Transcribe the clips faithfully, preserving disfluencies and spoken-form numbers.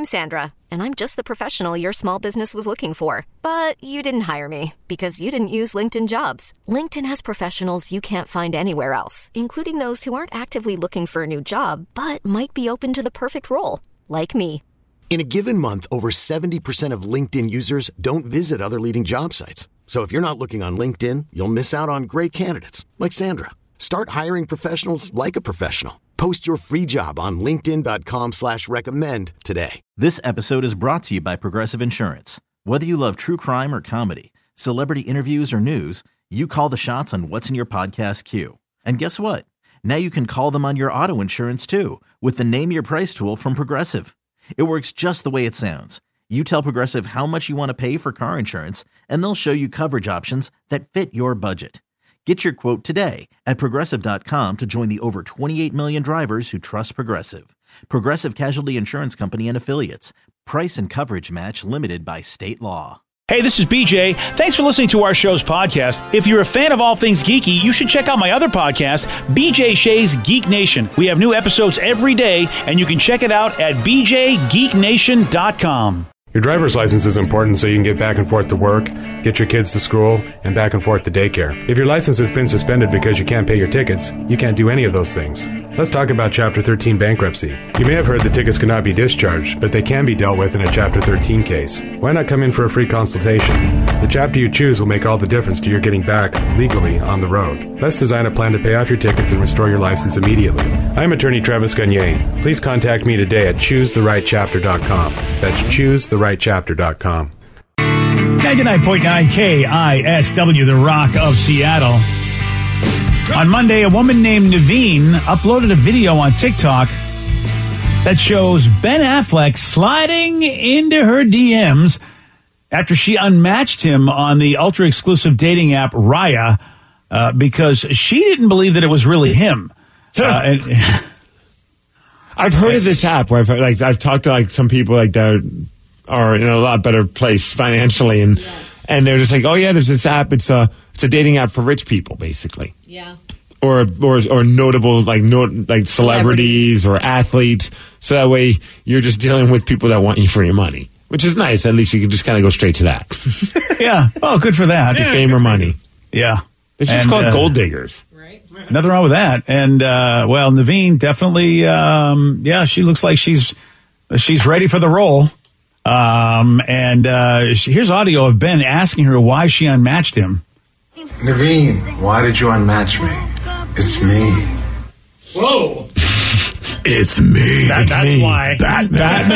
I'm Sandra, and I'm just the professional your small business was looking for. But you didn't hire me because you didn't use LinkedIn Jobs. LinkedIn has professionals you can't find anywhere else, including those who aren't actively looking for a new job, but might be open to the perfect role, like me. In a given month, over seventy percent of LinkedIn users don't visit other leading job sites. So if you're not looking on LinkedIn, you'll miss out on great candidates like Sandra. Start hiring professionals like a professional. Post your free job on linkedin.com slash recommend today. This episode is brought to you by Progressive Insurance. Whether you love true crime or comedy, celebrity interviews or news, you call the shots on what's in your podcast queue. And guess what? Now you can call them on your auto insurance too with the Name Your Price tool from Progressive. It works just the way it sounds. You tell Progressive how much you want to pay for car insurance, and they'll show you coverage options that fit your budget. Get your quote today at Progressive dot com to join the over twenty-eight million drivers who trust Progressive. Progressive Casualty Insurance Company and Affiliates. Price and coverage match limited by state law. Hey, this is B J. Thanks for listening to our show's podcast. If you're a fan of all things geeky, you should check out my other podcast, B J Shea's Geek Nation. We have new episodes every day, and you can check it out at b j geek nation dot com. Your driver's license is important so you can get back and forth to work, get your kids to school, and back and forth to daycare. If your license has been suspended because you can't pay your tickets, you can't do any of those things. Let's talk about Chapter thirteen bankruptcy. You may have heard that tickets cannot be discharged, but they can be dealt with in a Chapter thirteen case. Why not come in for a free consultation? The chapter you choose will make all the difference to your getting back, legally, on the road. Let's design a plan to pay off your tickets and restore your license immediately. I'm attorney Travis Gagne. Please contact me today at choose the right chapter dot com. That's choose the right chapter dot com. ninety-nine point nine K I S W, the Rock of Seattle. On Monday, a woman named Naveen uploaded a video on TikTok that shows Ben Affleck sliding into her D Ms after she unmatched him on the ultra-exclusive dating app Raya uh, because she didn't believe that it was really him. uh, and, I've heard of this app where I've like I've talked to like some people like that are in a lot better place financially, and yes. and they're just like, oh yeah, there's this app. It's a it's a dating app for rich people, basically. Yeah. Or or or notable like no, like celebrities, celebrities or athletes. So that way you're just dealing with people that want you for your money, which is nice. At least you can just kind of go straight to that. Yeah. Oh, good for that. The fame or money. Yeah. It's just and, called uh, gold diggers. Right. Nothing wrong with that. And uh, well, Naveen definitely. Um, yeah, she looks like she's she's ready for the role. Um, and uh, she, here's audio of Ben asking her why she unmatched him. Naveen, why did you unmatch me? It's me. Whoa. It's me. That, it's that's me. why. Bat-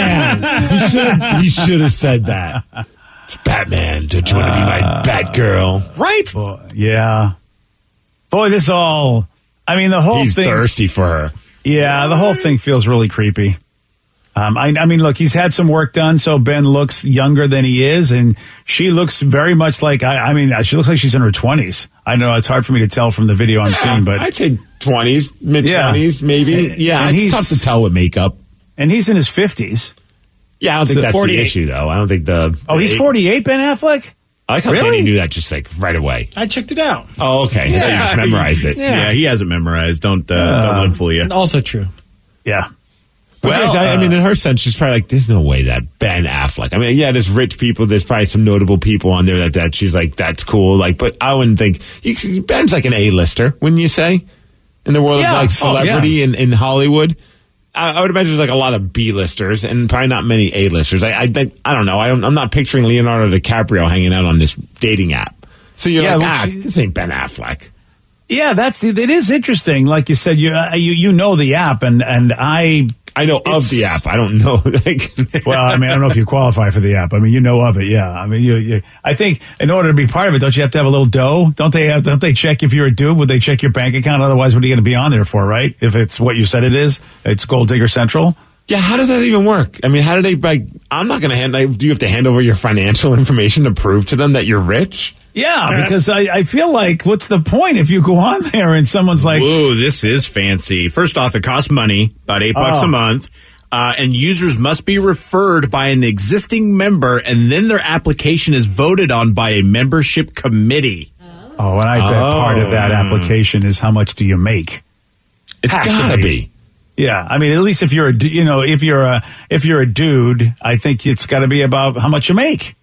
Batman. He should have said that. It's Batman. Don't you want to be my uh, Batgirl? Right? Boy, yeah. Boy, this all... I mean, the whole He's thing... He's thirsty for her. Yeah, the whole thing feels really creepy. Um, I, I mean, look, he's had some work done, so Ben looks younger than he is, and she looks very much like, I, I mean, she looks like she's in her twenties. I know it's hard for me to tell from the video I'm yeah, seeing, but... I'd say twenties, mid-twenties, yeah. maybe. And, and yeah, it's tough to tell with makeup. And he's in his fifties. Yeah, I don't think so that's forty-eight. The issue, though. I don't think the... Oh, he's forty-eight, Ben Affleck? I like how really? Benny knew that just, like, right away. I checked it out. Oh, okay. Yeah. I thought you just memorized it. Yeah, yeah he hasn't memorized. Don't, uh, uh, don't let him fool you. Also true. Yeah. Well, Well, I, I uh, mean, in her sense, she's probably like, there's no way that Ben Affleck. I mean, yeah, there's rich people. There's probably some notable people on there that, that she's like, that's cool. Like, but I wouldn't think you, Ben's like an A-lister, wouldn't you say? In the world Yeah. of like celebrity Oh, yeah. in, in Hollywood, I, I would imagine there's like a lot of B-listers and probably not many A-listers. I, I think I don't know. I don't, I'm not picturing Leonardo DiCaprio hanging out on this dating app. So you're Yeah, like, well, ah, she- this ain't Ben Affleck. Yeah, that's the, it is interesting. Like you said, you uh, you, you know the app, and, and I... I know of the app. I don't know. Like, well, I mean, I don't know if you qualify for the app. I mean, you know of it, yeah. I mean, you, you. I think in order to be part of it, don't you have to have a little dough? Don't they have? Don't they check if you're a dude? Would they check your bank account? Otherwise, what are you going to be on there for? Right? If it's what you said it is, it's Gold Digger Central. yeah, how does that even work? I mean, how do they, like, I'm not going to hand, like, do you have to hand over your financial information to prove to them that you're rich? Yeah, because I, I feel like, what's the point if you go on there and someone's like, whoa, this is fancy. First off, it costs money, about eight bucks Oh. a month. Uh, and users must be referred by an existing member, and then their application is voted on by a membership committee. oh, and I bet Oh. part of that application is how much do you make? It's Has to gotta be. be. Yeah, I mean, at least if you're a, du- you know, if you're a, if you're a dude, I think it's got to be about how much you make.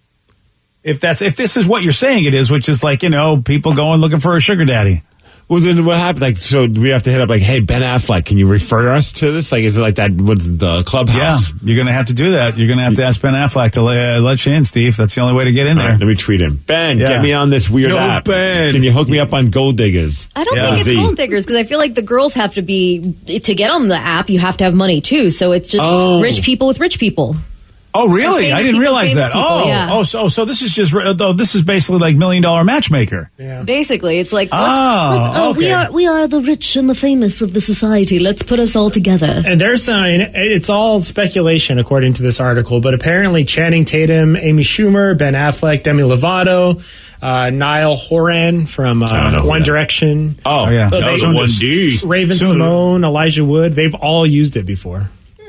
If that's, if this is what you're saying it is, which is like, you know, people going looking for a sugar daddy. Well, then what happened? Like, so do we have to hit up like, hey, Ben Affleck, can you refer us to this? Like, is it like that with the Clubhouse? Yeah, you're going to have to do that. You're going to have to ask Ben Affleck to uh, let you in, Steve. That's the only way to get in there. Right, let me tweet him. Ben, Yeah. get me on this weird Yo, app. Ben. Can you hook me up on Gold Diggers? I don't Yeah. think it's Z. gold diggers because I feel like the girls have to be to get on the app. You have to have money too, so it's just Oh. rich people with rich people. Oh, really? Famous I didn't people, realize famous that. people, oh, yeah. oh, so so this is just oh, this is basically like Million Dollar Matchmaker. Basically, it's like let's, Oh, let's, oh, we okay. are we are the rich and the famous of the society. Let's put us all together. And there's uh, and it's all speculation according to this article, but apparently Channing Tatum, Amy Schumer, Ben Affleck, Demi Lovato, uh, Niall Horan from I don't know uh, who One that- Direction, Oh, Oh, yeah. So No, they- the one D. Raven Soon- Simone, Elijah Wood, they've all used it before.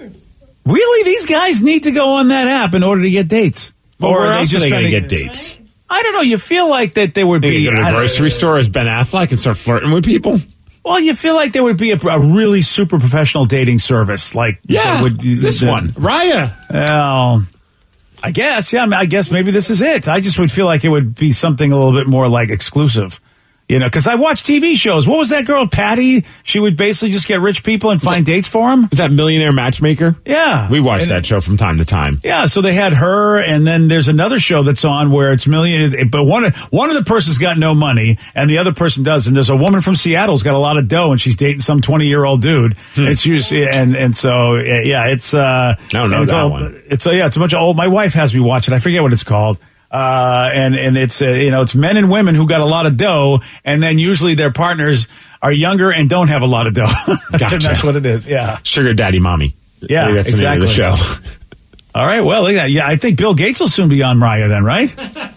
Really? These guys need to go on that app in order to get dates? But Or where are they else are just they than going to get dates? I don't know. You feel like that there would They be go to I the don't- grocery store as Ben Affleck and start flirting with people? Well, you feel like there would be a, a really super professional dating service, like Yeah, that would, this the- one. Raya. Well, I guess, yeah. I, mean, I guess maybe this is it. I just would feel like it would be something a little bit more like exclusive, you know, because I watch T V shows. What was that girl, Patty? She would basically just get rich people and find dates for them. Is that Millionaire Matchmaker? Yeah, We watch And- that show from time to time. Yeah, so they had her, and then there's another show that's on where it's million, but one of one of the person's got no money, and the other person does. And there's a woman from Seattle's got a lot of dough, and she's dating some twenty year old dude. Hmm. It's usually, and and so yeah, it's uh, I don't know it's that all, one. It's uh, yeah, it's a bunch of old. My wife has me watch it. I forget what it's called. Uh, and, and it's, uh, you know, it's men and women who got a lot of dough, and then usually their partners are younger and don't have a lot of dough. Gotcha. And that's what it is. Yeah. Sugar Daddy Mommy. Yeah, I think that's the name of the exactly. show. All right. Well, look at that. Yeah, I think Bill Gates will soon be on Raya then, right?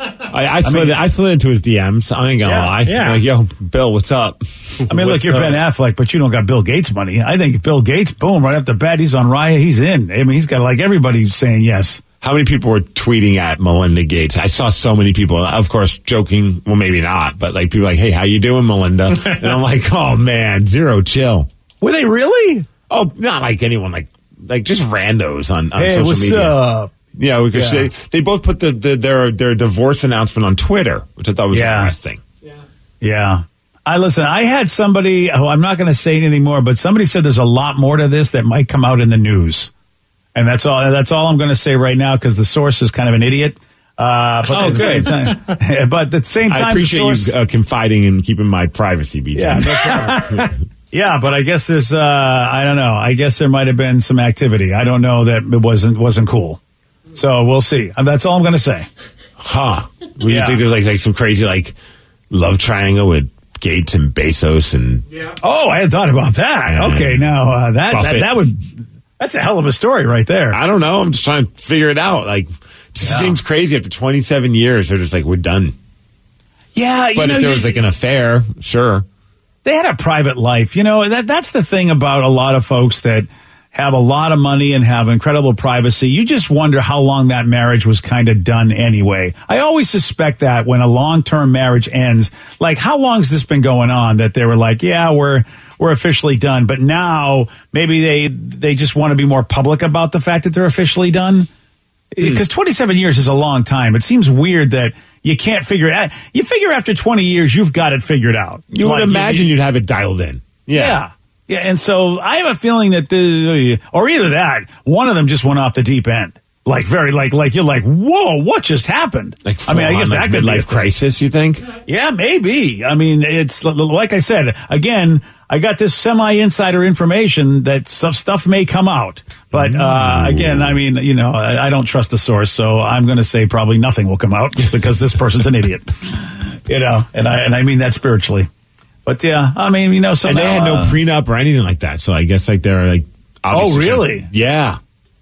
I, I, slid, I slid into his D Ms. I ain't gonna Yeah, lie. yeah. Like, yo, Bill, what's up? I mean, look, What's you're up? Ben Affleck, but you don't got Bill Gates money. I think Bill Gates, boom, right off the bat, he's on Raya, he's in. I mean, he's got like everybody saying yes. How many people were tweeting at Melinda Gates? I saw so many people, of course, joking. Well, maybe not, but like people like, "Hey, how you doing, Melinda?" And I'm like, "Oh man, zero chill." Were they really? Oh, not like anyone, like like just randos on, on Hey, social what's media. up? Yeah, because Yeah. they they both put the, the their their divorce announcement on Twitter, which I thought was Yeah. interesting. Yeah. I listen, I had somebody, oh, I'm not going to say anything more, but somebody said there's a lot more to this that might come out in the news. And that's all, that's all I'm going to say right now because the source is kind of an idiot. Uh, but Oh, at the same good. time, but at the same time, I appreciate the source, you uh, confiding and keeping my privacy, B J. Yeah, no problem. Yeah, but I guess there's, uh, I don't know. I guess there might have been some activity. I don't know that it wasn't, wasn't cool. So we'll see. And that's all I'm going to say. Huh. Well, you Yeah. think there's like like some crazy like love triangle with Gates and Bezos and Oh, I had thought about that. Yeah. Okay, now uh, that, that Buffett. that would that's a hell of a story right there. I don't know. I'm just trying to figure it out. Like, it just Yeah. seems crazy. After twenty-seven years, they're just like, we're done. Yeah, you But know, if there you- was like an affair, sure. they had a private life. You know, that that's the thing about a lot of folks that have a lot of money and have incredible privacy. You just wonder how long that marriage was kind of done anyway. I always suspect that when a long-term marriage ends, like how long's this been going on that they were like, yeah, we're we're officially done. But now maybe they they just want to be more public about the fact that they're officially done. Because twenty-seven years is a long time. It seems weird that you can't figure it out. You figure after twenty years, you've got it figured out. You would Like, imagine you'd have it dialed in. yeah. Yeah, and so I have a feeling that the, or either that, one of them just went off the deep end. Like very, like, like you're like, whoa, what just happened? Like, I mean, I guess full-on, that like could be a midlife thing. crisis, you think? Yeah, maybe. I mean, it's like I said, again, I got this semi-insider information that stuff, stuff may come out. But, uh, again, I mean, you know, I, I don't trust the source, so I'm going to say probably nothing will come out because this person's an idiot. You know, and I, and I mean that spiritually. But yeah, I mean, you know, And somehow, they had no uh, prenup or anything like that. So I guess like they're like, Oh, obviously really? trying- yeah.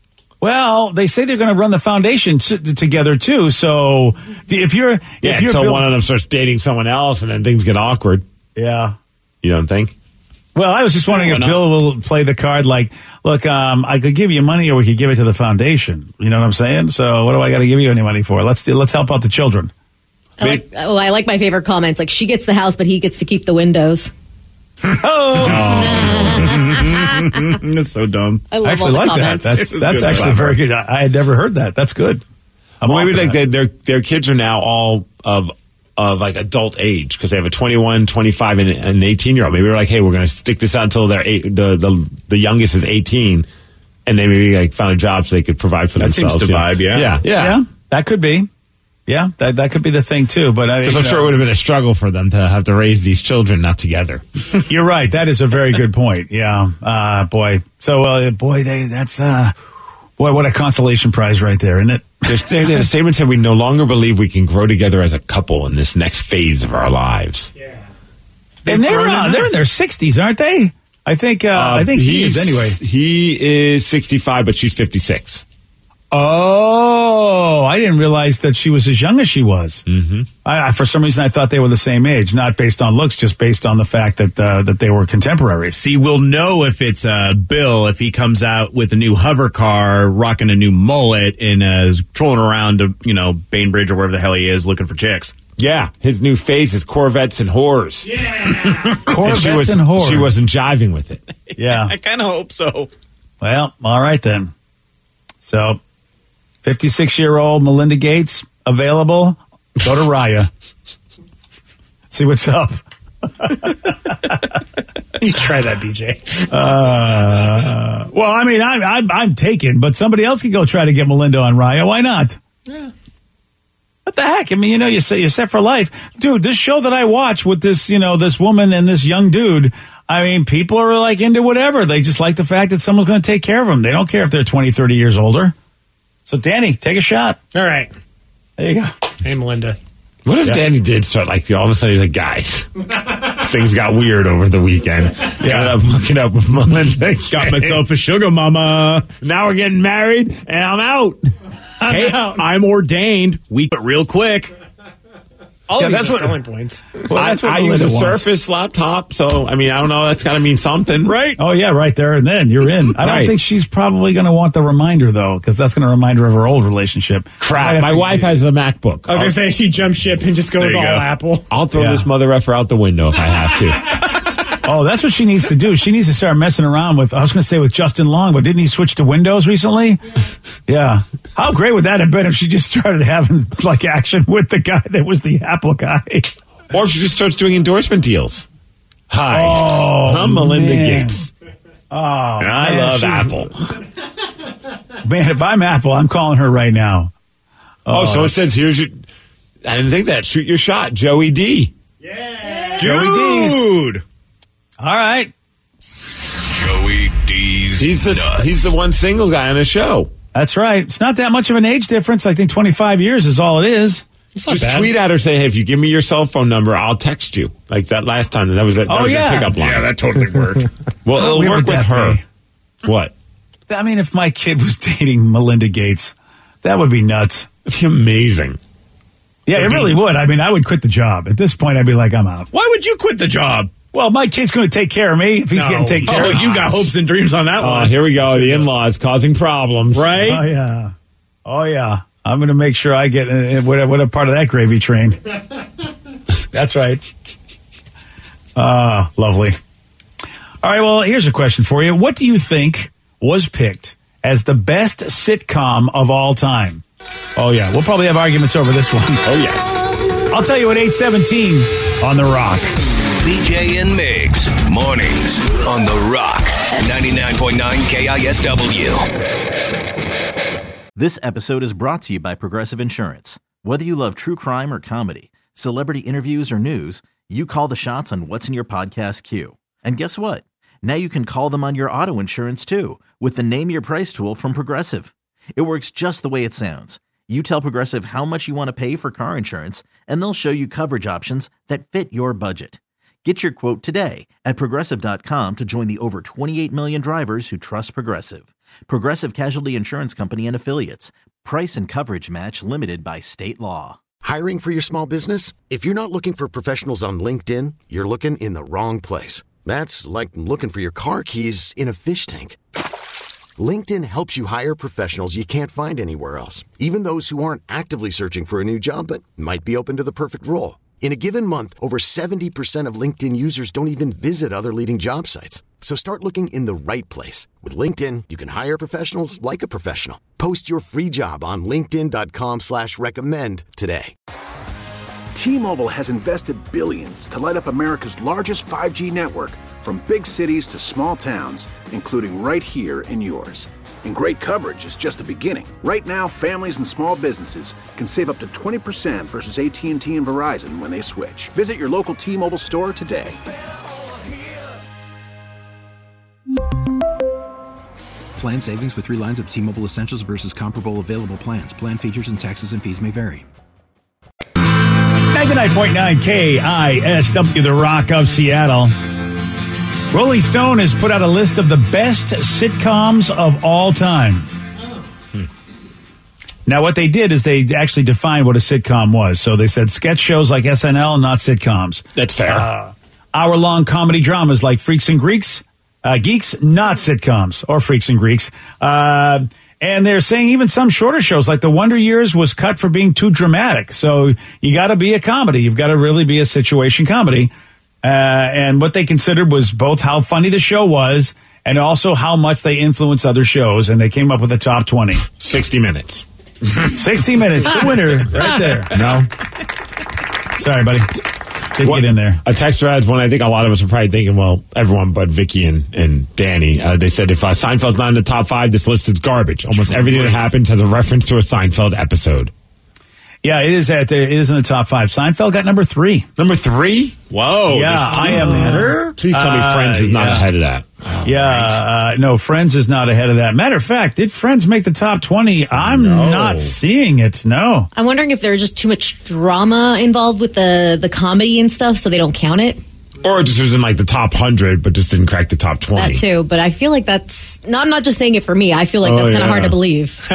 Well, they say they're going to run the foundation t- together too. So if you're, if Yeah, you're until Bill- one of them starts dating someone else and then things get awkward. yeah. You don't think? Well, I was just wondering if Bill will play the card like, look, um, I could give you money or we could give it to the foundation. You know what I'm saying? So what do I got to give you any money for? Let's do, let's help out the children. I like, oh, I like my favorite comments. Like she gets the house, but he gets to keep the windows. Oh, That's so dumb. I love I actually all the like that. comments. That's It was that's good actually stuff. very good. I, I had never heard that. That's good. I'm Well, all maybe for like that. they, their their kids are now all of of like adult age because they have a twenty-one, twenty-five, and an eighteen year old. Maybe they're like, hey, we're going to stick this out until they're eight, the the the youngest is eighteen, and they maybe like found a job so they could provide for That seems themselves. to you know? vibe, yeah. yeah, yeah. Yeah, that could be. Yeah, that that could be the thing too. But I, Because you I'm know, sure it would have been a struggle for them to have to raise these children not together. you're right. That is a very good point. Yeah, uh, boy. So, uh, boy, they, that's uh, boy, what a consolation prize right there, isn't it? They had a statement said we no longer believe we can grow together as a couple in this next phase of our lives. Yeah. And they're grown uh, enough. they're in their sixties, aren't they? I think. Uh, I think he is he's- anyway. He is sixty-five, but she's fifty-six. Oh, I didn't realize that she was as young as she was. Mm-hmm. I, I, for some reason, I thought they were the same age, not based on looks, just based on the fact that uh, that they were contemporaries. See, we'll know if it's uh, Bill if he comes out with a new hover car, rocking a new mullet, and uh, is trolling around to, you know, Bainbridge or wherever the hell he is looking for chicks. Yeah, his new phase is Corvettes and whores. Yeah, Corvettes she was, and whores. She wasn't jiving with it. Yeah. I kind of hope so. Well, all right then. So, fifty-six-year-old Melinda Gates available. Go to Raya. See what's up. You try that, B J. Uh, well, I mean, I'm, I'm I'm taken, but somebody else can go try to get Melinda on Raya. Why not? Yeah. What the heck? I mean, you know, you say you're set for life, dude. This show that I watch with this, you know, this woman and this young dude. I mean, people are like into whatever. They just like the fact that someone's going to take care of them. They don't care if they're twenty, thirty years older. So, Danny, take a shot. All right. There you go. Hey, Melinda. What if Yeah. Danny did start like all of a sudden he's like, guys, things got weird over the weekend. Yeah, I'm hooking up with Melinda. Got myself a sugar mama. Now we're getting married, and I'm out. Hey, I'm ordained. We but real quick. All Yeah, of these that's are what- selling points. Well, I, that's what I use Melinda a wants. Surface laptop, so I mean, I don't know. That's got to mean something, Right? Oh, yeah, right there and then. You're in. I don't Right. think she's probably going to want the reminder, though, because that's going to remind her of her old relationship. Might Crap. have My to- wife has a MacBook. I was going to say she jumped ship and just goes There all you go. Apple. I'll throw Yeah. this mother effer out the window if I have to. Oh, that's what she needs to do. She needs to start messing around with, I was going to say with Justin Long, but didn't he switch to Windows recently? Yeah. How great would that have been if she just started having like action with the guy that was the Apple guy? Or if she just starts doing endorsement deals. Hi, Oh, I'm Melinda man. Gates. Oh, I man, love she- Apple. Man, if I'm Apple, I'm calling her right now. Oh, so it says here's your. I didn't think that. Shoot your shot, Joey D. Dude. All right. Joey D's He's the nuts. he's the one single guy on the show. That's right. It's not that much of an age difference. I think twenty-five years is all it is. It's not Just bad. tweet at her, say, hey, if you give me your cell phone number, I'll text you. Like that last time. That was, that Oh, was yeah. a pickup line. Yeah, that totally worked. well, How it'll weird work would with that her. be? What? I mean, if my kid was dating Melinda Gates, that would be nuts. It'd be amazing. Yeah, it really would. I mean, I would quit the job. At this point, I'd be like, I'm out. Why would you quit the job? Well, my kid's going to take care of me if he's No. getting taken care Oh, of. you got hopes and dreams on that Oh, one. here we go. The in-laws causing problems. Right? Oh, yeah. Oh, yeah. I'm going to make sure I get uh, what, what a part of that gravy train. That's right. Ah, lovely. All right, well, here's a question for you. What do you think was picked as the best sitcom of all time? Oh, yeah. We'll probably have arguments over this one. Oh, yes. I'll tell you at eight seventeen on The Rock. B J and Migs, mornings on The Rock, ninety-nine point nine K I S W. This episode is brought to you by Progressive Insurance. Whether you love true crime or comedy, celebrity interviews or news, you call the shots on what's in your podcast queue. And guess what? Now you can call them on your auto insurance too with the Name Your Price tool from Progressive. It works just the way it sounds. You tell Progressive how much you want to pay for car insurance, and they'll show you coverage options that fit your budget. Get your quote today at Progressive dot com to join the over twenty-eight million drivers who trust Progressive. Progressive Casualty Insurance Company and Affiliates. Price and coverage match limited by state law. Hiring for your small business? If you're not looking for professionals on LinkedIn, you're looking in the wrong place. That's like looking for your car keys in a fish tank. LinkedIn helps you hire professionals you can't find anywhere else, even those who aren't actively searching for a new job but might be open to the perfect role. In a given month, over seventy percent of LinkedIn users don't even visit other leading job sites. So start looking in the right place. With LinkedIn, you can hire professionals like a professional. Post your free job on linkedin dot com slash recommend today. T-Mobile has invested billions to light up America's largest five G network, from big cities to small towns, including right here in yours. And great coverage is just the beginning. Right now, families and small businesses can save up to twenty percent versus A T and T and Verizon when they switch. Visit your local T-Mobile store today. Plan savings with three lines of T-Mobile Essentials versus comparable available plans. Plan features and taxes and fees may vary. ninety-nine point nine K I S W, The Rock of Seattle. Rolling Stone has put out a list of the best sitcoms of all time. Hmm. Now, what they did is they actually defined what a sitcom was. So they said sketch shows like S N L, not sitcoms. That's fair. Uh, hour-long comedy dramas like Freaks and Greeks, uh, Geeks, not sitcoms, or Freaks and Greeks. Uh, and they're saying even some shorter shows like The Wonder Years was cut for being too dramatic. So you got to be a comedy. You've got to really be a situation comedy. Uh, and what they considered was both how funny the show was and also how much they influence other shows. And they came up with a top twenty. sixty minutes. sixty minutes. The winner right there. No. Sorry, buddy. Didn't What, get in there. A texter adds one. I think a lot of us are probably thinking, well, everyone but Vicky and, and Danny. Uh, they said if uh, Seinfeld's not in the top five, this list is garbage. Almost everything that happens has a reference to a Seinfeld episode. Yeah, it is at the, it is in the top five. Seinfeld got number three. Number three? Whoa. Yeah, I am better. Please tell me Uh, Friends is not yeah. ahead of that. Oh, yeah, right. uh, no, Friends is not ahead of that. Matter of fact, did Friends make the top twenty? I'm No. not seeing it. No. I'm wondering if there's just too much drama involved with the, the comedy and stuff, so they don't count it. Or it just was in like the top one hundred, but just didn't crack the top twenty. That too, but I feel like that's... No, I'm not just saying it for me. I feel like Oh, that's kind of yeah. hard to believe.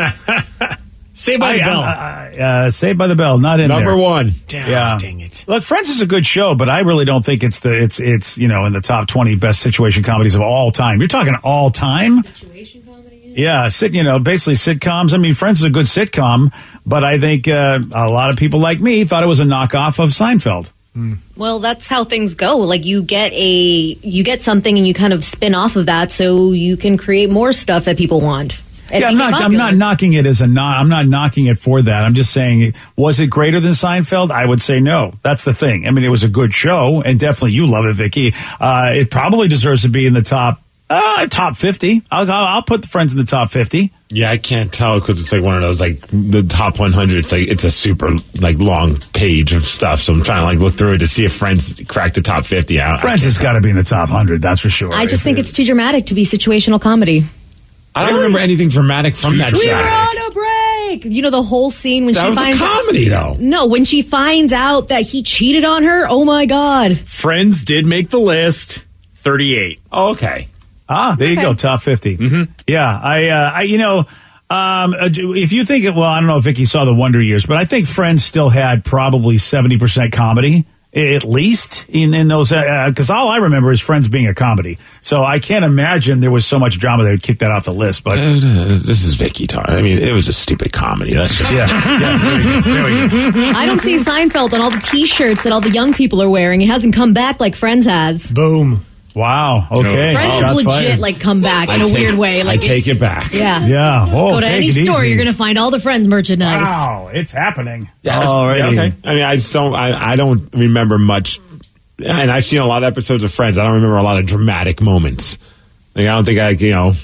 Saved by I, the Bell. I, I, uh, Saved by the Bell, not in Number there. one. Damn, Yeah. dang it. Look, Friends is a good show, but I really don't think it's the it's it's you know in the top twenty best situation comedies of all time. You're talking all time. Situation comedy? Yeah, sit you know basically sitcoms. I mean, Friends is a good sitcom, but I think uh, a lot of people like me thought it was a knockoff of Seinfeld. Well, that's how things go. Like you get a you get something and you kind of spin off of that, so you can create more stuff that people want. As Yeah, they I'm get not. I'm popular. not knocking it as a not. I'm not knocking it for that. I'm just saying, was it greater than Seinfeld? I would say no. That's the thing. I mean, it was a good show, and definitely you love it, Vicky. Uh, it probably deserves to be in the top uh, top fifty. I'll, I'll I'll put the Friends in the top fifty. Yeah, I can't tell because it's like one of those, like the top one hundred. It's like it's a super like long page of stuff. So I'm trying to like look through it to see if Friends cracked the top fifty out. Friends has got to be in the top one hundred. That's for sure. I just think it's too dramatic to be situational comedy. I don't remember anything dramatic from that We show. were on a break. You know the whole scene when That she was a finds comedy, though. No, when she finds out that he cheated on her. Oh my god! Friends did make the list. thirty-eight. Oh, okay. Ah, there you Okay. go, top fifty. Mm-hmm. Yeah, I, uh, I, you know, um, uh, if you think, well, I don't know if Vicky saw the Wonder Years, but I think Friends still had probably seventy percent comedy, at least in, in those, because uh, all I remember is Friends being a comedy. So I can't imagine there was so much drama that would kick that off the list. But Uh, this is Vicky talking. I mean, it was a stupid comedy. That's just yeah, yeah, there we go. There we go. I don't see Seinfeld on all the T-shirts that all the young people are wearing. It hasn't come back like Friends has. Boom. Wow. Okay. Friends Shots has legit fired. like come back in I a take- weird way. Like I take it's- it back. Yeah. Yeah. Oh, Go to take any it store, easy. you're going to find all the Friends merchandise. Wow, it's happening. Yeah, Alrighty. yeah, okay. I mean, I just don't. I, I don't remember much, and I've seen a lot of episodes of Friends. I don't remember a lot of dramatic moments. Like, I don't think I, you know,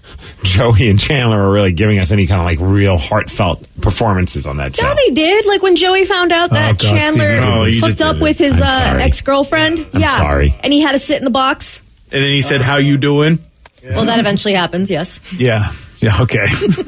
Joey and Chandler are really giving us any kind of like real heartfelt performances on that show. Yeah, they did. Like when Joey found out that Oh, God, Chandler Steve, you did this. hooked Oh, you up just with did it. his I'm uh, sorry. ex-girlfriend. I'm yeah. sorry. And he had to sit in the box. And then he said, "How you doing?" Well, that eventually happens, yes. Yeah. Yeah. Okay.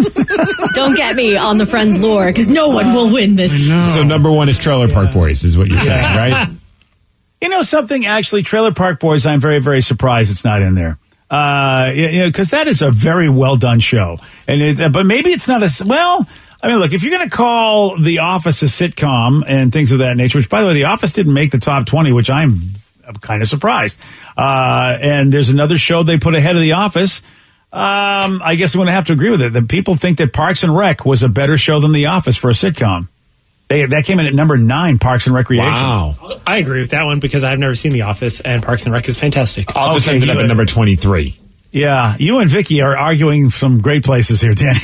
Don't get me on the Friends lore, because no one will win this. So number one is Trailer Park Boys, is what you're saying, right? You know something? Actually, Trailer Park Boys, I'm very, very surprised it's not in there. Uh, you know, because that is a very well done show, and it, but maybe it's not as well. I mean, look, if you're going to call The Office a sitcom and things of that nature, which, by the way, The Office didn't make the top twenty, which I'm kind of surprised. Uh, and there's another show they put ahead of The Office. Um, I guess I'm going to have to agree with it. That people think that Parks and Rec was a better show than The Office for a sitcom. They, that came in at number nine, Parks and Recreation. Wow. I agree with that one because I've never seen The Office, and Parks and Rec is fantastic. Office Okay, ended you- up at number twenty-three. Yeah, you and Vicky are arguing from great places here, Danny.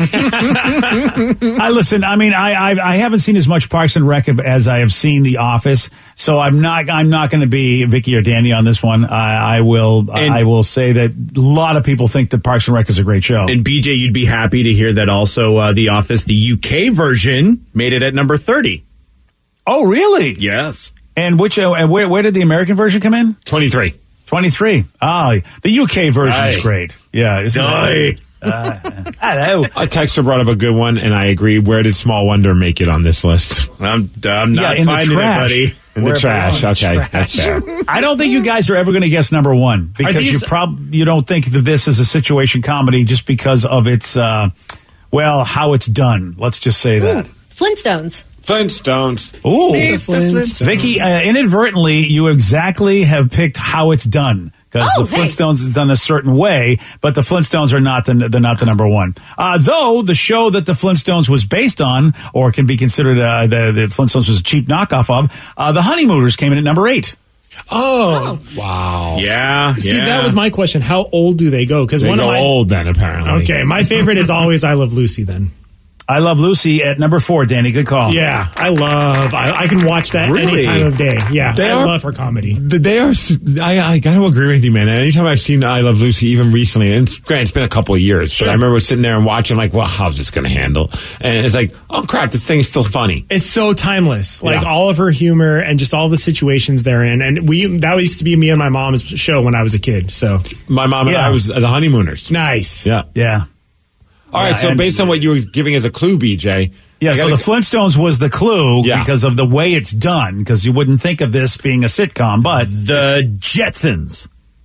I listen. I mean, I, I I haven't seen as much Parks and Rec as I have seen The Office, so I'm not I'm not going to be Vicky or Danny on this one. I, I will And- I will say that a lot of people think that Parks and Rec is a great show. And B J, you'd be happy to hear that also uh, The Office, the U K version, made it at number thirty. Oh, really? Yes. And which uh, and where where did the American version come in? twenty-three. twenty-three. Oh, the U K version is Aye. great. Yeah, isn't Aye. it? Uh, hello. A texter brought up a good one, and I agree. Where did Small Wonder make it on this list? I'm, I'm not Yeah, in the finding trash. it, buddy. In the Where- trash. oh, Okay, trash. that's fair. I don't think you guys are ever going to guess number one because these- you prob you don't think that this is a situation comedy just because of its uh, well how it's done. Let's just say that. Flintstones. Flintstones. Ooh, The Flintstones. Vicky, uh, inadvertently, you exactly have picked how it's done because Oh, the hey. Flintstones is done a certain way, but the Flintstones are not the they're not the number one. Uh, though the show that the Flintstones was based on, or can be considered uh, the the Flintstones was a cheap knockoff of, uh, the Honeymooners came in at number eight. Oh. Wow. Yeah. See, yeah. that was my question. How old do they go? Because They one go of my old then, apparently. Okay, my favorite is always I Love Lucy then. I Love Lucy at number four. Danny, good call. Yeah, I love. I, I can watch that Really? any time of day. Yeah, They I are- love her comedy. But They are. s- I, I got to agree with you, man. Anytime I've seen I Love Lucy, even recently, and it's, granted, it's been a couple of years, but I remember sitting there and watching, like, well, how's this going to handle? And it's like, oh crap, this thing is still funny. It's so timeless. Like Yeah. all of her humor and just all the situations they're in. And we that used to be me and my mom's show when I was a kid. So My mom and Yeah. I was the Honeymooners. nice. Yeah. Yeah. All right. Yeah, So and- based on what you were giving as a clue, B J. Yeah, I so gotta- the Flintstones was the clue Yeah. because of the way it's done, because you wouldn't think of this being a sitcom, but The Jetsons.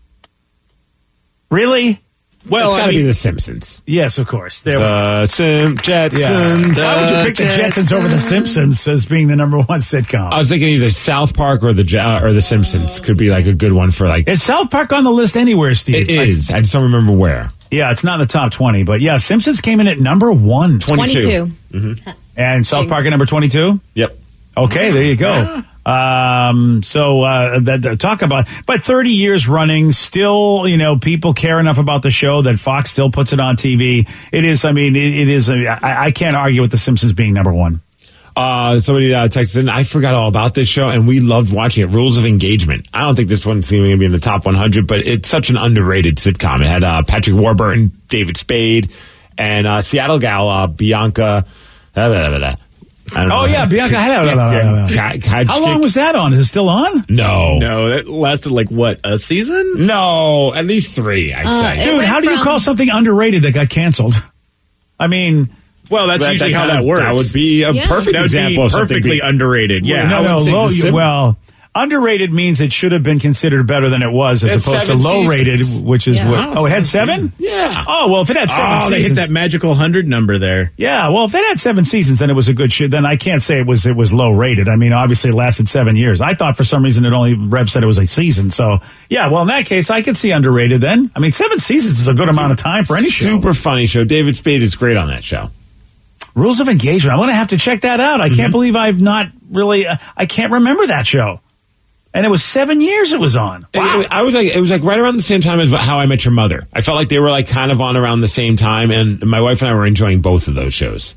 really? Well, it's got I to mean, be The Simpsons. Yes, of course. There The Sim Jetsons. Why would you pick the Jetsons over the Simpsons as being the number one sitcom? I was thinking either South Park or the Je- uh, or the Simpsons could be like a good one for like. Is South Park on the list anywhere, Steve? It is. I just don't remember where. Yeah, it's not in the top twenty, but yeah, Simpsons came in at number one. twenty-two. twenty-two. And South Jinx. Park at number twenty-two? Yep. Okay, there you go. Um, so uh, that, that- talk about, but thirty years running, still, you know, people care enough about the show that Fox still puts it on T V. It is, I mean, it, it is. A, I, I can't argue with The Simpsons being number one. Uh, somebody uh, texted in, I forgot all about this show, and we loved watching it. Rules of Engagement. I don't think this one's going to be in the top one hundred, but it's such an underrated sitcom. It had uh, Patrick Warburton, David Spade, and uh, Seattle gal, uh, Bianca. Blah, blah, blah, blah. I don't Oh, know. yeah, Bianca. Yeah, How Ka- Kajcik. long was that on? Is it still on? No. no, that lasted like, what, a season? No, at least three, I'd Uh, say. it Dude, went how do you from- call something underrated that got canceled? I mean, Well, that's That- usually that how kind that of- works. That would be a Yeah. perfect That would example be of something perfectly being- underrated. Yeah. no, I no, would say low, the Sim- well, underrated means it should have been considered better than it was, as It had opposed to seven low rated, seasons. which is Yeah. what. Oh, it had seven. Yeah. Oh well, if it had seven Oh, they seasons, hit that magical hundred number there. yeah. Well, if it had seven seasons, then it was a good show. Then I can't say it was it was low rated. I mean, obviously, it lasted seven years. I thought for some reason it only Rev said it was a season. So yeah, well, in that case, I could see underrated. Then I mean, seven seasons is a good amount of time for any show. Super funny show. David Spade is great on that show. Rules of Engagement. I'm going to have to check that out. I Mm-hmm. can't believe I've not really. Uh, I can't remember that show. And it was seven years it was on. Wow. It- I was like, it was like right around the same time as How I Met Your Mother. I felt like they were like kind of on around the same time, and my wife and I were enjoying both of those shows.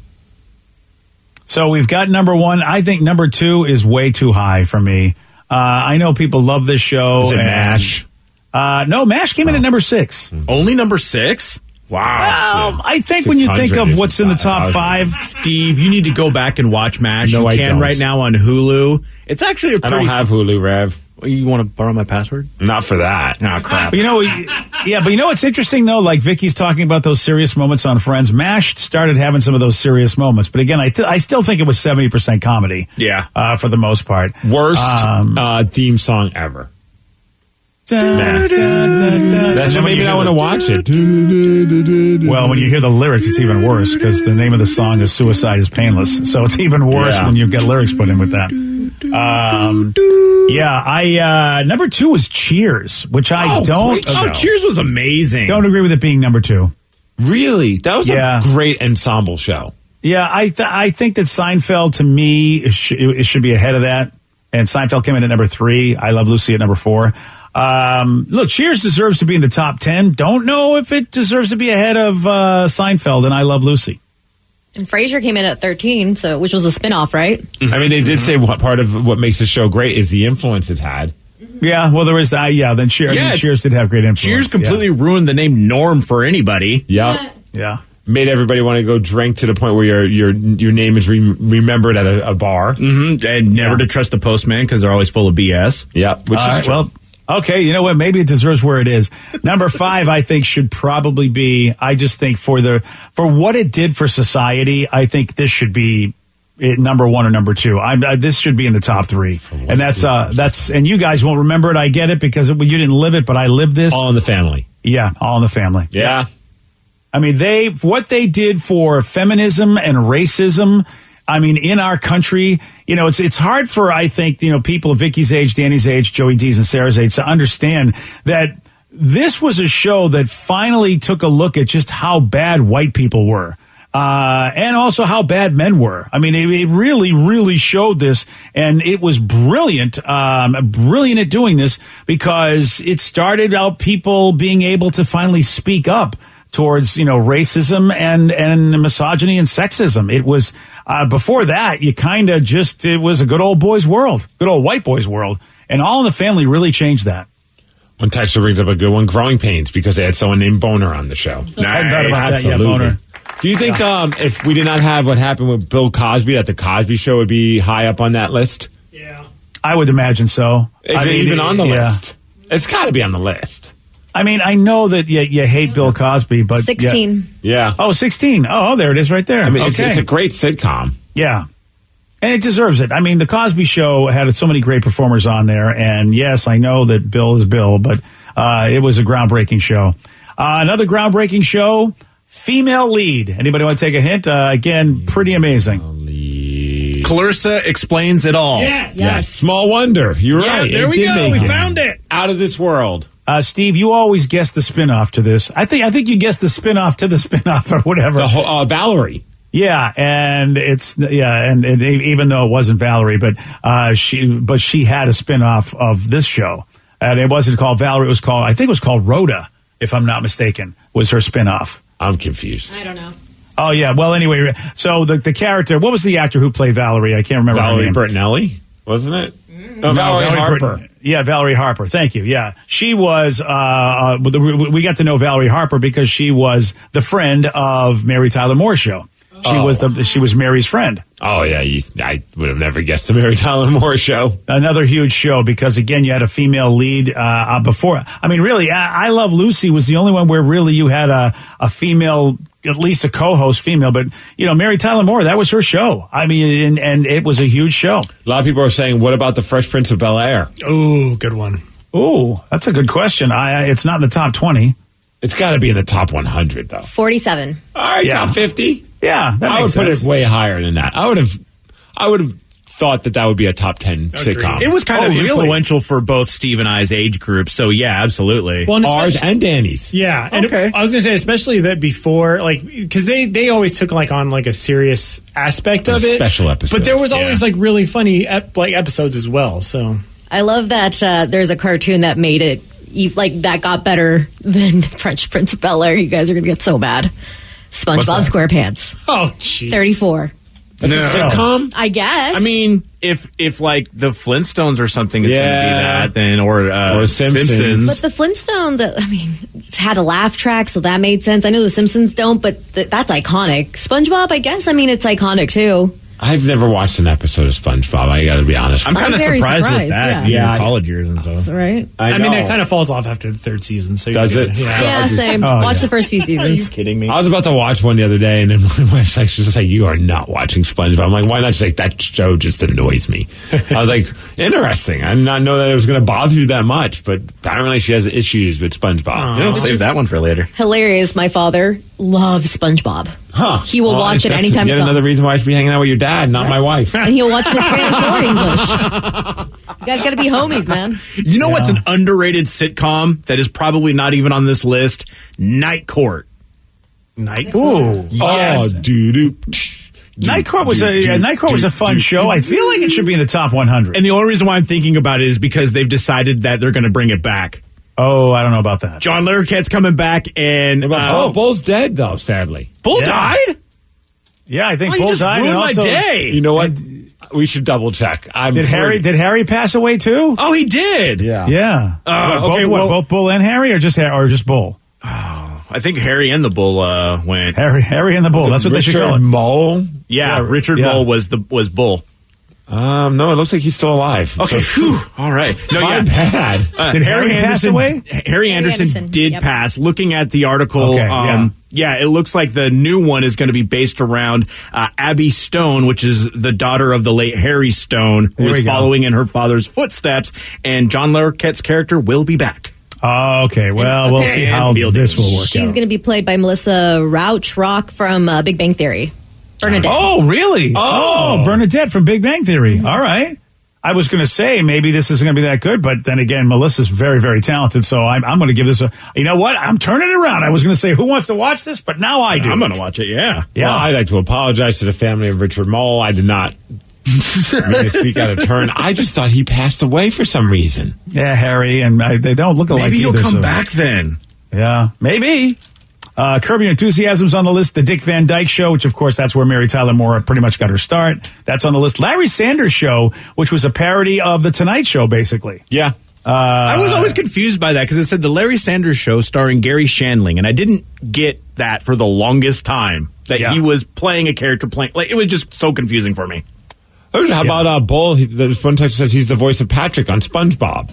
So we've got number one. I think number two is way too high for me. Uh, I know people love this show. Is it and- MASH? Uh, no, MASH came in at number six. Only number six? Wow. Um, I think when you think of what's in the top five, Steve, you need to go back and watch MASH. No, you I can don't. right now on Hulu. It's actually a I pretty... don't have Hulu, Rev. You want to borrow my password? Not for that. Oh, crap. But you know, yeah, but you know what's interesting though? Like Vicky's talking about those serious moments on Friends. MASH started having some of those serious moments, but again, I th- I still think it was seventy percent comedy. Yeah, uh, for the most part. Worst Um, uh, theme song ever. Da, da, da, da. That's And what when made you me hear not the- want to watch it. Well, when you hear the lyrics, it's even worse because the name of the song is "Suicide is Painless," so it's even worse Yeah. when you get lyrics put in with that. Um, yeah, I uh, number two is Cheers, which I Oh, don't. great show. Oh, Cheers was amazing. Don't agree with it being number two. Really? That was Yeah. a great ensemble show. Yeah, I th- I think that Seinfeld, to me, it, sh- it should be ahead of that. And Seinfeld came in at number three. I Love Lucy at number four. Um, look, Cheers deserves to be in the top ten. Don't know if it deserves to be ahead of uh, Seinfeld and I Love Lucy. And Frasier came in at thirteen, so which was a spinoff, right? I mean, they did say what part of what makes the show great is the influence it had. Yeah, well, there was that. Yeah, then Cheers, Yeah, I mean, Cheers did have great influence. Cheers completely yeah. ruined the name Norm for anybody. Yep. Yeah. Made everybody want to go drink to the point where your your your name is re- remembered at a, a bar. Mm-hmm. And never Yeah. to trust the postman because they're always full of B S. Yep. Which All is right, true. well, okay, you know what? Maybe it deserves where it is. Number five, I think, should probably be. I just think for the for what it did for society, I think this should be it, number one or number two. I, I, this should be in the top three, and that's uh, that's. And you guys won't remember it. I get it because it, you didn't live it, but I lived this. All in the Family. Yeah, All in the Family. Yeah. I mean, they what they did for feminism and racism. I mean, in our country, you know, it's it's hard for, I think, you know, people of Vicky's age, Danny's age, Joey D's and Sarah's age to understand that this was a show that finally took a look at just how bad white people were. Uh, and also how bad men were. I mean, it, it really, really showed this, and it was brilliant, um, brilliant at doing this because it started out people being able to finally speak up towards, you know, racism and, and misogyny and sexism. It was, uh, before that, you kind of just, it was a good old boys world, good old white boys world. And All in the Family really changed that. One texter brings up a good one, Growing Pains, because they had someone named Boner on the show. I hadn't thought about that yet, Boner. Do you think um, if we did not have what happened with Bill Cosby, that the Cosby Show would be high up on that list? Yeah. I would imagine so. Is I it mean, even on the yeah. list? It's got to be on the list. I mean, I know that you, you hate Bill Cosby, but... sixteen. Yeah. Oh, sixteen. Oh, there it is right there. I mean, okay. it's, it's a great sitcom. Yeah. And it deserves it. I mean, The Cosby Show had so many great performers on there. And yes, I know that Bill is Bill, but uh, it was a groundbreaking show. Uh, another groundbreaking show, female lead. Anybody want to take a hint? Uh, again, pretty amazing. Lead. Clarissa Explains It All. Yes. Yes. Small wonder. You're Yeah, right. there It we did go. make We it. found it. Out of this world. Uh, Steve, you always guess the spinoff to this. I think I think you guessed the spinoff to the spinoff or whatever. The whole, uh, Valerie. Yeah, and it's yeah, and, and even though it wasn't Valerie, but uh, she but she had a spinoff of this show, and it wasn't called Valerie. It was called I think it was called Rhoda, if I'm not mistaken, was her spinoff. I'm confused. I don't know. Oh yeah, well anyway, so the the character, what was the actor who played Valerie? I can't remember Valerie her name. Bertinelli, wasn't it? Mm-hmm. No, Valerie, Valerie Harper. Burton. Yeah, Valerie Harper. Thank you. Yeah, she was. Uh, uh, we got to know Valerie Harper because she was the friend of Mary Tyler Moore's show. She Oh. was the she was Mary's friend. Oh yeah, you, I would have never guessed the Mary Tyler Moore Show. Another huge show because again, you had a female lead uh, uh, before. I mean, really, I, I Love Lucy was the only one where really you had a a female, at least a co-host female. But you know, Mary Tyler Moore, that was her show. I mean, and, and it was a huge show. A lot of people are saying, "What about the Fresh Prince of Bel-Air?" Ooh, good one. Ooh, that's a good question. I it's not in the top twenty. It's got to be in the top one hundred, though. forty-seven. All right, Yeah. top fifty. Yeah, that I would makes put sense. it way higher than that. I would have, I would have thought that that would be a top ten sitcom. It was kind Oh, of really? influential for both Steve and I's age group, so yeah, absolutely. Well, and Ours especially- and Danny's. Yeah, and Okay. I was gonna say, especially that before, like, because they they always took like on like a serious aspect of A it, special episode. But there was always Yeah. like really funny ep- like episodes as well. So I love that uh, there's a cartoon that made it e- like that got better than Fresh Prince of Bel-Air. You guys are gonna get so mad. SpongeBob SquarePants. oh, jeez. thirty-four. That's No. a sitcom. I guess. I mean, if if like the Flintstones or something is going to be Yeah. that, then or uh, Or Simpsons. but the Flintstones, uh, I mean, it's had a laugh track, so that made sense. I know the Simpsons don't, but th- that's iconic. SpongeBob, I guess. I mean, it's iconic too. I've never watched an episode of SpongeBob. I got to be honest. I'm kind of very surprised, with surprised, that. yeah. in Yeah. college years and stuff. Right? I, I, mean, know. it kind of falls off after the third season. So Does you're it? good. Yeah. Yeah, same. Oh, Watch yeah. the first few seasons. Kidding me? I was about to watch one the other day, and then my wife's like, she's just like, "You are not watching SpongeBob." I'm like, "Why not?" She's like, "That show just annoys me." I was like, "Interesting. I did not know that it was going to bother you that much." But apparently, she has issues with SpongeBob. Yeah, save that one for later. Hilarious. My father loves SpongeBob. Huh? He will Well, watch it that's anytime Yet it's on. another reason why I should be hanging out with your dad, not my wife. And he'll watch it in Spanish or English. You guys got to be homies, man. You know what's an underrated sitcom that is probably not even on this list? Night Court. Night. Ooh. Yes. Oh, doo doo. Night Court was a yeah, Night Court was a fun show. I feel like it should be in the top one hundred. And the only reason why I'm thinking about it is because they've decided that they're going to bring it back. Oh, I don't know about that. John Larroquette's coming back, and uh, oh, Bull's dead though. Sadly, Bull yeah. died. Yeah, I think oh, Bull you just died. ruined And also, my day. You know what? We should double check. I'm did Harry? pretty... Did Harry pass away too? Oh, he did. Yeah. Yeah. Uh, what, okay. Both, Well, what, both Bull and Harry, or just or just Bull? Oh, I think Harry and the Bull uh, went. Harry, Harry and the Bull. That's what Richard they should call it. Mole. Yeah, Yeah, Richard yeah. Mole was the was Bull. Um, no, it looks like he's still alive. Okay, So, whew, all right. No, my yeah. bad. Uh, Did Harry pass Anderson, away? Harry Anderson, Anderson, did yep. pass. Looking at the article, Okay, um, yeah. yeah, it looks like the new one is going to be based around uh, Abby Stone, which is the daughter of the late Harry Stone, who There we is go. following in her father's footsteps, and John Larroquette's character will be back. Oh, okay. Well, we'll see how this will work She's out. going to be played by Melissa Rauch Rock from uh, Big Bang Theory. Bernadette. Oh, really? Oh. Oh, Bernadette from Big Bang Theory. Mm-hmm. All right. I was going to say maybe this isn't going to be that good, but then again, Melissa's very, very talented, so I'm, I'm going to give this a. You know what? I'm turning it around. I was going to say who wants to watch this, but now I do. I'm going to watch it. Yeah. Yeah. Well, I'd like to apologize to the family of Richard Mole. I did not mean to speak out of turn. I just thought he passed away for some reason. Yeah, Harry, and I, they don't look alike. Maybe he'll either, come so- back then. Yeah, maybe. Uh, Curb Your Enthusiasm's on the list. The Dick Van Dyke Show, which of course that's where Mary Tyler Moore pretty much got her start. That's on the list. Larry Sanders Show, which was a parody of The Tonight Show, basically. Yeah. Uh, I was always confused by that because it said the Larry Sanders Show starring Gary Shandling, and I didn't get that for the longest time, that Yeah. he was playing a character playing. Like, it was just so confusing for me. How about uh, Bull? He, there's one text that says he's the voice of Patrick on SpongeBob.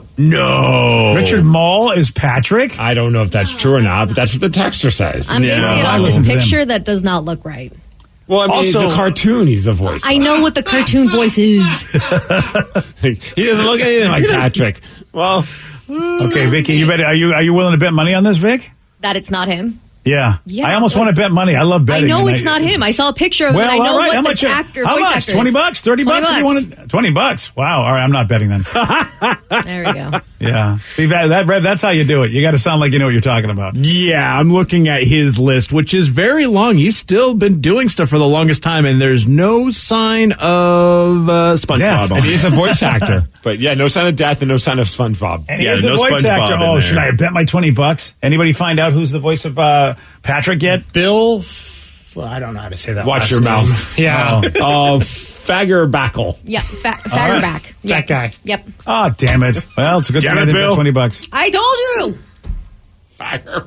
No. Richard Mole is Patrick? I don't know if that's true or not, but that's what the texter says. I'm basing No. it I off this listen to them. picture that does not look right. Well, I mean, Also- it's a cartoon. He's the voice. I know what the cartoon voice is. He doesn't look anything like Patrick. Well, Okay, Vicky, you bet, are you are you willing to bet money on this, Vic? That it's not him. Yeah. Yeah, I almost like- want to bet money. I love I betting. know and it's not him. I saw a picture of Well, him. And I know all right. what How the much? actor, how voice much? actor Twenty is. bucks? Thirty twenty bucks? What do you want? Twenty bucks? Wow. All right. I'm not betting then. There we go. Yeah. See that, that that's how you do it. You got to sound like you know what you're talking about. Yeah, I'm looking at his list, which is very long. He's still been doing stuff for the longest time, and there's no sign of uh, SpongeBob. Death. and he's a voice actor. But yeah, no sign of death and no sign of SpongeBob. And Yeah, he's a no voice SpongeBob actor. in Oh, there. should I bet my twenty bucks? Anybody find out who's the voice of uh, Patrick yet? Bill, F- well, I don't know how to say that. Watch last your name. mouth. Yeah. Oh, uh, Fagger Backle. Yeah, fa- fatter back. That guy. Yep. Oh, damn it. Well, it's a good thing Damn I it, didn't bet Bill. twenty bucks. I told you. Fagger.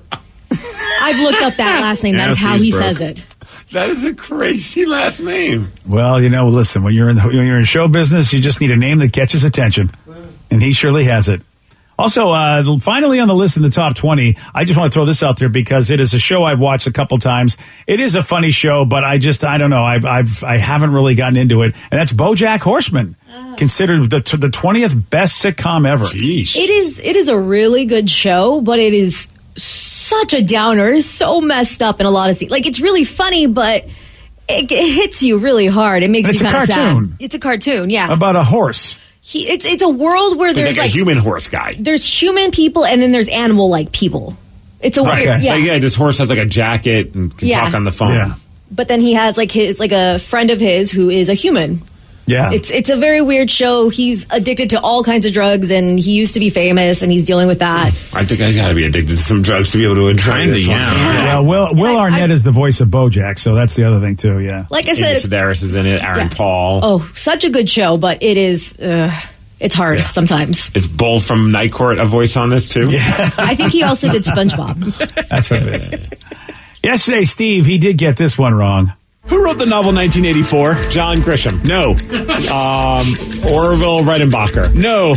I've looked up that last name. That is how he says it. That is a crazy last name. Well, you know, listen, when you're in the, when you're in show business, you just need a name that catches attention, and he surely has it. Also, uh, finally on the list in the top twenty, I just want to throw this out there because it is a show I've watched a couple times. It is a funny show, but I just, I don't know, I've, I've, I haven't really gotten into it, and that's BoJack Horseman, considered the the twentieth best sitcom ever. Jeez. It is. It is a really good show, but it is such a downer. It is so messed up in a lot of scenes. Like, it's really funny, but it, it hits you really hard. It makes It's you a kind of cartoon. sad. It's a cartoon. Yeah. About a horse. He, it's it's a world where He's there's like, like a human horse guy. there's human people and then there's animal like people. It's a Right. weird, yeah. Like, yeah, this horse has like a jacket and can Yeah. talk on the phone. Yeah. But then he has like his like a friend of his who is a human. Yeah. It's it's a very weird show. He's addicted to all kinds of drugs, and he used to be famous, and he's dealing with that. I think I gotta be addicted to some drugs to be able to enjoy Kinda, this one. yeah. Yeah, Will Will I- Arnett I- is the voice of BoJack, so that's the other thing too. Yeah, Like I Amy said, Sedaris is in it. Aaron Yeah. Paul. oh, such a good show, but it is uh, it's hard Yeah. sometimes. It's Bull from Night Court a voice on this too. I think he also did SpongeBob. that's what it is. Yesterday, Steve, he did get this one wrong. Who wrote the novel nineteen eighty-four? John Grisham. No. Um, Orville Redenbacher. No.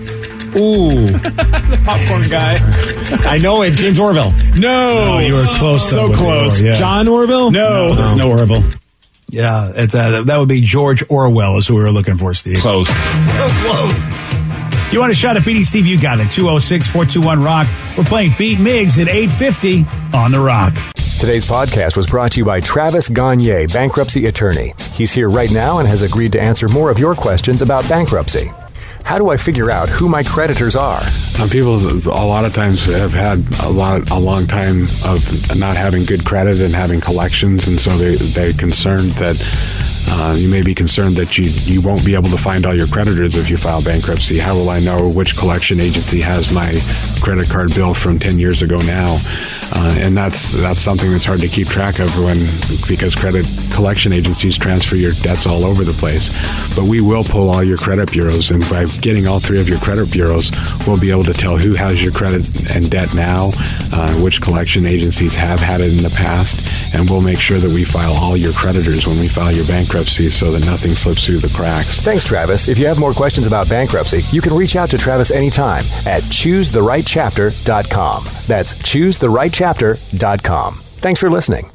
Ooh, The popcorn guy. I know it. James Orville. No. Oh, you were close. So though, with the close. Orr, yeah. John Orville. No. No, there's no Orville. Yeah, it's, uh, that would be George Orwell is who we were looking for, Steve. Close. So close. You want a shot at B D Steve? You got it. two oh six, four two one, ROCK. We're playing Beat Miggs at eight fifty on The Rock. Today's podcast was brought to you by Travis Gagne, bankruptcy attorney. He's here right now and has agreed to answer more of your questions about bankruptcy. How do I figure out who my creditors are? Um, people a lot of times have had a lot, a long time of not having good credit and having collections, and so they, they're concerned that Uh, you may be concerned that you, you won't be able to find all your creditors if you file bankruptcy. How will I know which collection agency has my credit card bill from ten years ago now? Uh, and that's that's something that's hard to keep track of when because credit collection agencies transfer your debts all over the place. But we will pull all your credit bureaus, and by getting all three of your credit bureaus, we'll be able to tell who has your credit and debt now, uh, which collection agencies have had it in the past, and we'll make sure that we file all your creditors when we file your bankruptcy so that nothing slips through the cracks. Thanks, Travis. If you have more questions about bankruptcy, you can reach out to Travis anytime at choose the right chapter dot com. That's choose the right chapter dot com. Thanks for listening.